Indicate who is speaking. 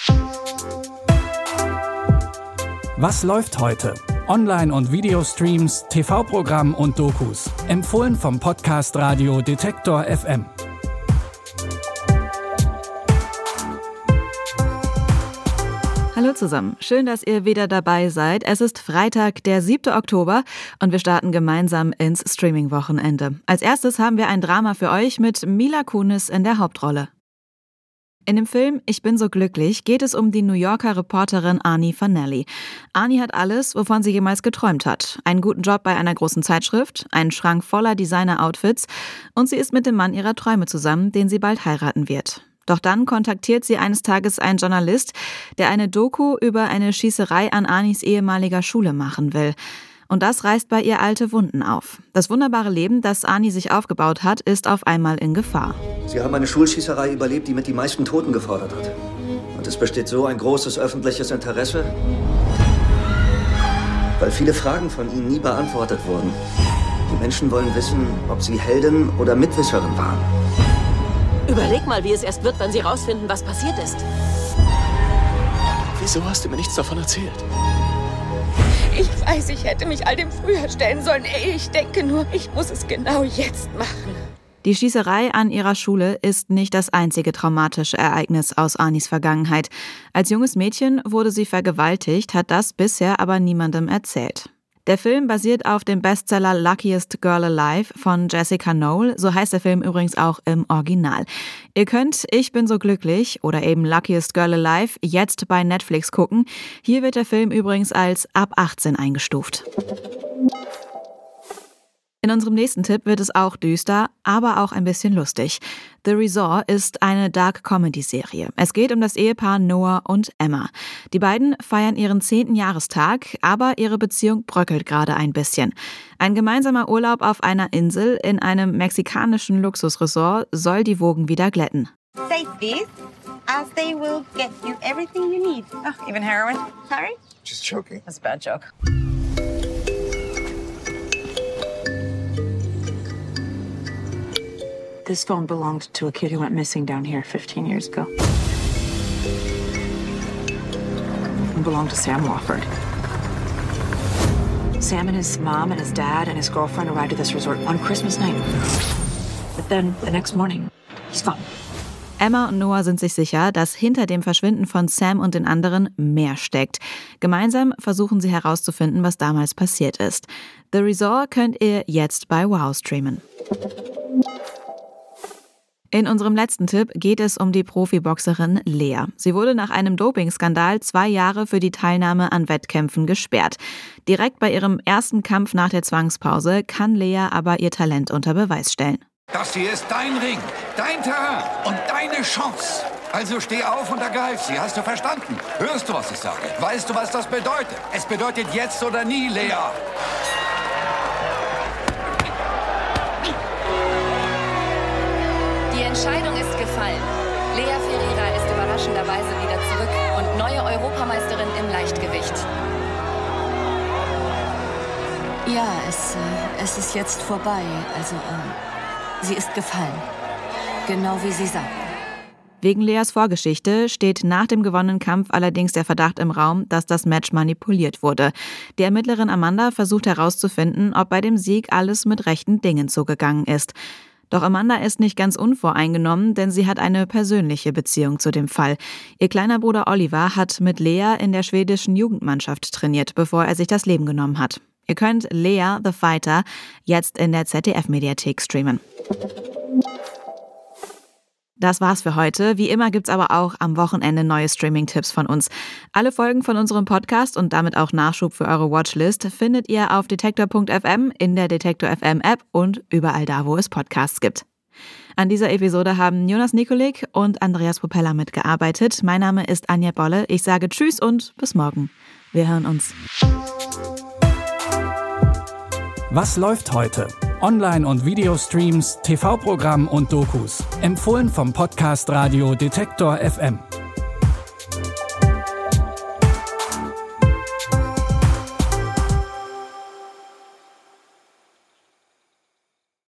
Speaker 1: Was läuft heute? Online- und Videostreams, TV-Programm und Dokus. Empfohlen vom Podcast Radio Detektor FM.
Speaker 2: Hallo zusammen, schön, dass ihr wieder dabei seid. Es ist Freitag, der 7. Oktober und wir starten gemeinsam ins Streaming-Wochenende. Als erstes haben wir ein Drama für euch mit Mila Kunis in der Hauptrolle. In dem Film Ich bin so glücklich geht es um die New Yorker Reporterin Ani Fanelli. Ani hat alles, wovon sie jemals geträumt hat. Einen guten Job bei einer großen Zeitschrift, einen Schrank voller Designer-Outfits und sie ist mit dem Mann ihrer Träume zusammen, den sie bald heiraten wird. Doch dann kontaktiert sie eines Tages einen Journalist, der eine Doku über eine Schießerei an Anis ehemaliger Schule machen will. Und das reißt bei ihr alte Wunden auf. Das wunderbare Leben, das Ani sich aufgebaut hat, ist auf einmal in Gefahr.
Speaker 3: Sie haben eine Schulschießerei überlebt, die mit die meisten Toten gefordert hat. Und es besteht so ein großes öffentliches Interesse, weil viele Fragen von Ihnen nie beantwortet wurden. Die Menschen wollen wissen, ob Sie Heldin oder Mitwisserin waren.
Speaker 4: Überleg mal, wie es erst wird, wenn sie rausfinden, was passiert ist.
Speaker 5: Wieso hast du mir nichts davon erzählt?
Speaker 6: Ich weiß, ich hätte mich all dem früher stellen sollen. Ich denke nur, ich muss es genau jetzt machen.
Speaker 2: Die Schießerei an ihrer Schule ist nicht das einzige traumatische Ereignis aus Anis Vergangenheit. Als junges Mädchen wurde sie vergewaltigt, hat das bisher aber niemandem erzählt. Der Film basiert auf dem Bestseller Luckiest Girl Alive von Jessica Knoll, so heißt der Film übrigens auch im Original. Ihr könnt Ich bin so glücklich oder eben Luckiest Girl Alive jetzt bei Netflix gucken. Hier wird der Film übrigens als ab 18 eingestuft. In unserem nächsten Tipp wird es auch düster, aber auch ein bisschen lustig. The Resort ist eine Dark-Comedy-Serie. Es geht um das Ehepaar Noah und Emma. Die beiden feiern ihren 10. Jahrestag, aber ihre Beziehung bröckelt gerade ein bisschen. Ein gemeinsamer Urlaub auf einer Insel in einem mexikanischen Luxusresort soll die Wogen wieder glätten.
Speaker 7: Say this, as they will get you everything you need. Oh, even heroin? Sorry?
Speaker 5: Just joking.
Speaker 7: That's a bad joke.
Speaker 8: This phone belonged to a kid who went missing down here 15 years ago. It belonged to Sam Wofford. Sam and his mom and his dad and his girlfriend arrived at this resort on Christmas night. But then, the next morning, he's gone.
Speaker 2: Emma und Noah sind sich sicher, dass hinter dem Verschwinden von Sam und den anderen mehr steckt. Gemeinsam versuchen sie herauszufinden, was damals passiert ist. The Resort könnt ihr jetzt bei Wow streamen. In unserem letzten Tipp geht es um die Profiboxerin Lea. Sie wurde nach einem Dopingskandal 2 Jahre für die Teilnahme an Wettkämpfen gesperrt. Direkt bei ihrem ersten Kampf nach der Zwangspause kann Lea aber ihr Talent unter Beweis stellen.
Speaker 9: Das hier ist dein Ring, dein Terrain und deine Chance. Also steh auf und ergreif sie, hast du verstanden? Hörst du, was ich sage? Weißt du, was das bedeutet? Es bedeutet jetzt oder nie, Lea.
Speaker 10: Die Entscheidung ist gefallen. Lea Ferreira ist überraschenderweise wieder zurück und neue Europameisterin im Leichtgewicht.
Speaker 11: Ja, es ist jetzt vorbei. Also, sie ist gefallen. Genau wie sie sagt.
Speaker 2: Wegen Leas Vorgeschichte steht nach dem gewonnenen Kampf allerdings der Verdacht im Raum, dass das Match manipuliert wurde. Die Ermittlerin Amanda versucht herauszufinden, ob bei dem Sieg alles mit rechten Dingen zugegangen ist. Doch Amanda ist nicht ganz unvoreingenommen, denn sie hat eine persönliche Beziehung zu dem Fall. Ihr kleiner Bruder Oliver hat mit Lea in der schwedischen Jugendmannschaft trainiert, bevor er sich das Leben genommen hat. Ihr könnt Lea the Fighter jetzt in der ZDF-Mediathek streamen. Das war's für heute. Wie immer gibt's aber auch am Wochenende neue Streaming-Tipps von uns. Alle Folgen von unserem Podcast und damit auch Nachschub für eure Watchlist findet ihr auf detektor.fm, in der Detektor FM App und überall da, wo es Podcasts gibt. An dieser Episode haben Jonas Nikolik und Andreas Popella mitgearbeitet. Mein Name ist Anja Bolle. Ich sage Tschüss und bis morgen. Wir hören uns.
Speaker 1: Was läuft heute? Online- und Videostreams, TV-Programm und Dokus. Empfohlen vom Podcast Radio Detektor FM.